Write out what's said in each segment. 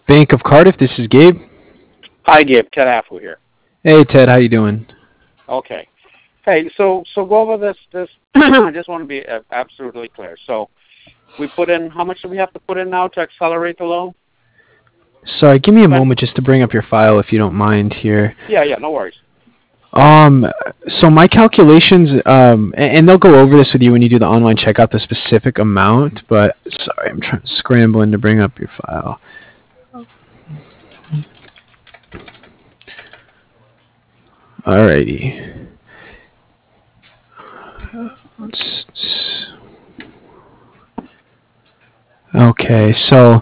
Bank of Cardiff. This is Gabe. Hi, Gabe. Ted Affle here. Hey Ted, how you doing? Okay. Hey, so go over this. I just want to be absolutely clear. So we put in, how much do we have to put in now to accelerate the loan? Sorry, give me a moment just to bring up your file if you don't mind here. Yeah, no worries. Um, so my calculations, and they'll go over this with you when you do the online checkout, the specific amount. But sorry, I'm scrambling to bring up your file. Alrighty. Okay, so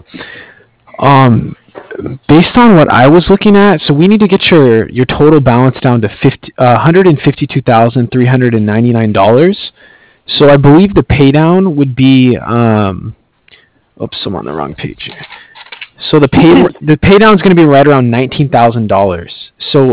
based on what I was looking at, so we need to get your total balance down to $152,399. So I believe the pay down would be oops, I'm on the wrong page here. So the pay down is going to be right around $19,000. So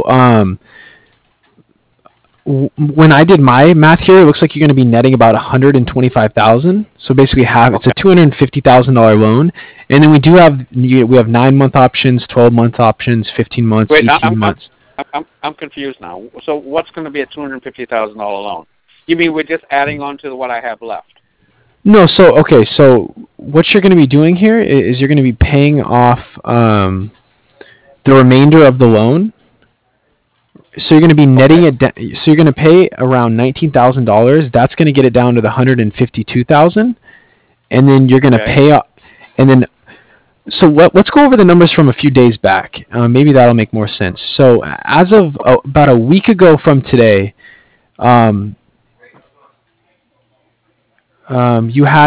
when I did my math here, it looks like you're going to be netting about $125,000. So basically half. It's a $250,000 loan, and then we have 9-month options, 12-month options, 15 months, Wait, 18 months. I'm confused now. So what's going to be a $250,000 loan? You mean we're just adding on to what I have left? No, so what you're going to be doing here is you're going to be paying off the remainder of the loan. So you're going to be netting it. So you're going to pay around $19,000. That's going to get it down to the $152,000, and then you're going to pay up. And then, so let's go over the numbers from a few days back. Maybe that'll make more sense. So as of about a week ago from today, you had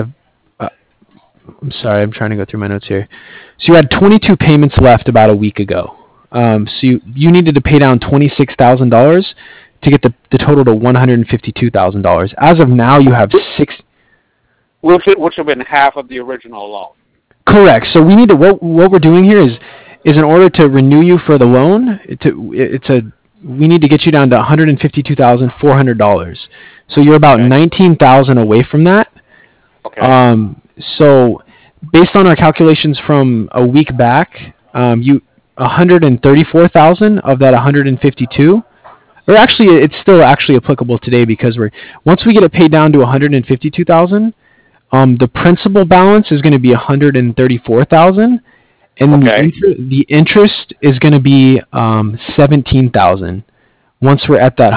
I'm sorry, I'm trying to go through my notes here. So you had 22 payments left about a week ago. So you needed to pay down $26,000 to get the total to $152,000. As of now, you have six. Which would have been half of the original loan. Correct. So we need to what we're doing here is in order to renew you for the loan, we need to get you down to $152,400. So you're about $19,000 away from that. Okay. So based on our calculations from a week back, you 134,000 of that 152, or actually it's still actually applicable today because once we get it paid down to 152,000, the principal balance is going to be 134,000, and the interest is going to be 17,000 once we're at that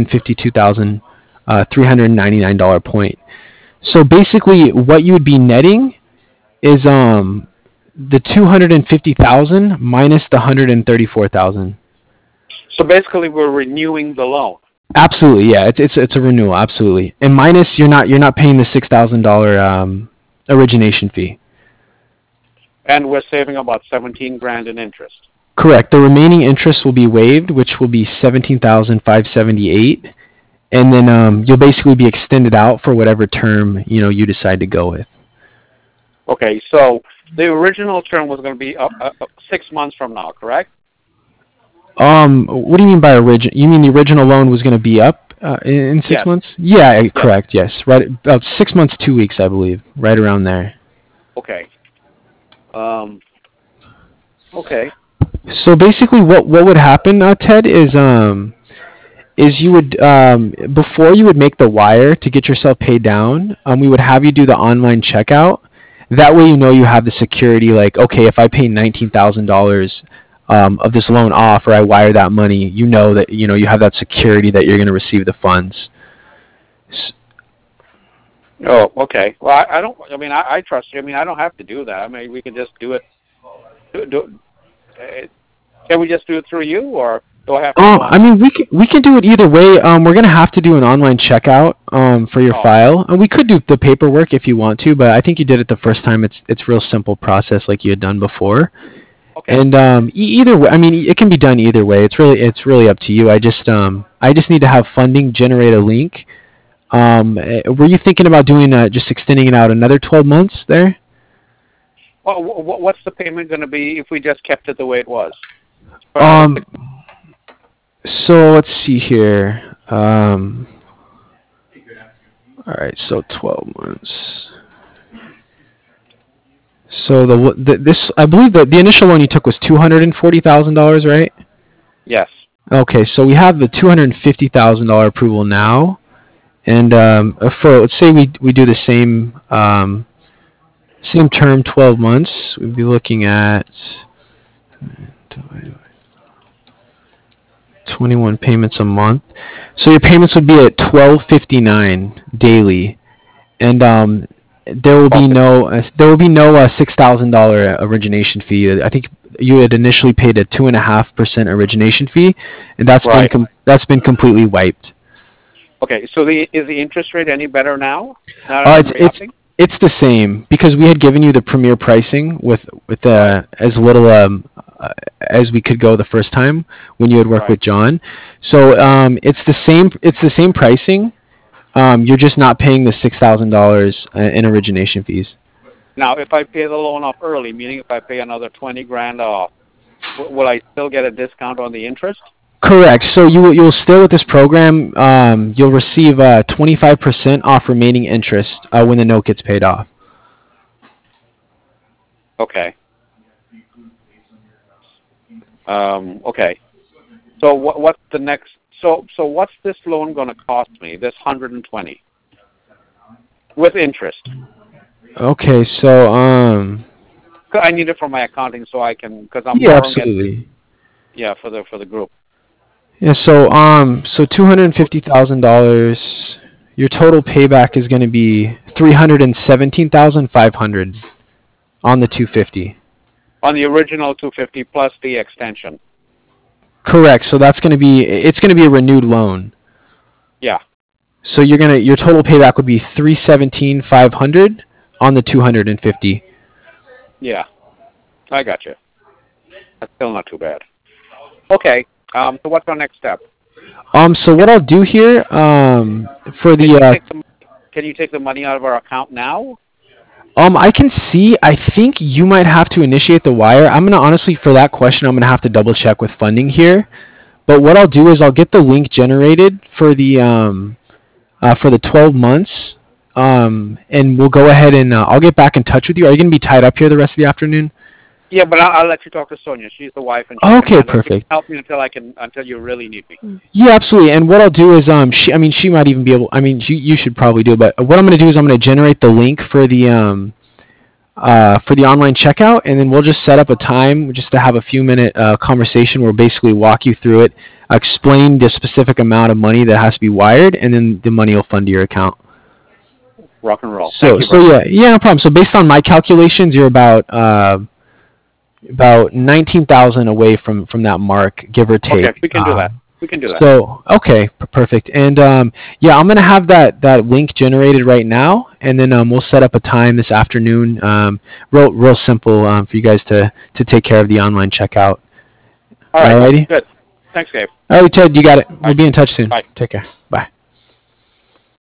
$152,399 point. So basically, what you would be netting is the 250,000 minus the 134,000. So basically, we're renewing the loan. Absolutely, yeah. It's a renewal, absolutely. And minus, you're not paying the $6,000 origination fee. And we're saving about $17,000 in interest. Correct. The remaining interest will be waived, which will be $17,578, and then you'll basically be extended out for whatever term you decide to go with. Okay, so the original term was going to be 6 months from now, correct? What do you mean by original? You mean the original loan was going to be up in 6 months? Yeah, correct. Yes, right. About 6 months, 2 weeks, I believe, right around there. Okay. Okay. So basically, what would happen, Ted, is you would before you would make the wire to get yourself paid down, we would have you do the online checkout. That way, you have the security. Like, okay, if I pay $19,000 of this loan off, or I wire that money, that you have that security that you're going to receive the funds. Oh, okay. Well, I don't. I mean, I trust you. I mean, I don't have to do that. I mean, we can just do it. Can we just do it through you, or do I have to? I mean, we can do it either way. We're going to have to do an online checkout for your file, and we could do the paperwork if you want to, but I think you did it the first time. It's real simple process like you had done before. Okay. And either way, I mean, it can be done either way. It's really up to you. I just need to have funding generate a link. Were you thinking about doing just extending it out another 12 months there? Well, what's the payment going to be if we just kept it the way it was? So let's see here. All right, so 12 months. So this I believe that the initial loan you took was $240,000, right? Yes. Okay, so we have the $250,000 approval now, and for let's say we do the same term, 12 months, we'd be looking at 21 payments a month. So your payments would be at 1259 daily, and there will be no $6,000 origination fee. I think you had initially paid a 2.5% origination fee, and Right. That's been completely wiped. Okay. So is the interest rate any better now? Now that Uh, I'm it's it's re-upping? it's the same because we had given you the premier pricing with Right. as little as we could go the first time when you had worked Right. with John. So it's the same pricing. You're just not paying the $6,000 in origination fees. Now, if I pay the loan off early, meaning if I pay another 20 grand off, will I still get a discount on the interest? Correct. So you'll still with this program, you'll receive 25% off remaining interest when the note gets paid off. Okay. Okay. So what's the next? So what's this loan going to cost me? This 120 with interest. Okay, so 'Cause I need it for my accounting so I can, because I'm yeah, borrowing it. absolutely. Yeah, for the group. Yeah, so $250,000. Your total payback is going to be 317,500 on the 250. On the original 250 plus the extension. Correct. So it's going to be a renewed loan. Yeah. So your total payback would be 317,500 on the 250. Yeah. I got you. That's still not too bad. Okay. So what's our next step? So what I'll do here, for Can you the take the Can you take the money out of our account now? I can see. I think you might have to initiate the wire. I'm gonna honestly, for that question, I'm gonna have to double check with funding here. But what I'll do is I'll get the link generated for the 12 months, and we'll go ahead and I'll get back in touch with you. Are you gonna be tied up here the rest of the afternoon? Yeah, but I'll let you talk to Sonia. She's the wife, and she can Okay, handle. She can perfect. help me until you really need me. Yeah, absolutely. And what I'll do is, she might even be able. I mean, you should probably do it. But what I'm gonna do is I'm gonna generate the link for the online checkout, and then we'll just set up a time just to have a few minute conversation where we'll basically walk you through it, explain the specific amount of money that has to be wired, and then the money will fund to your account. Rock and roll. So Thank you very much. yeah, no problem. So based on my calculations, you're about 19,000 away from that mark, give or Okay, take. we can do that. We can do that. So okay, perfect. And yeah, I'm gonna have that link generated right now, and then we'll set up a time this afternoon. Real simple for you guys to take care of the online checkout. All right. Alrighty. Good. Thanks, Gabe. Alright, Ted, you got it. All We'll right. be in touch soon. Bye. Take care. Bye.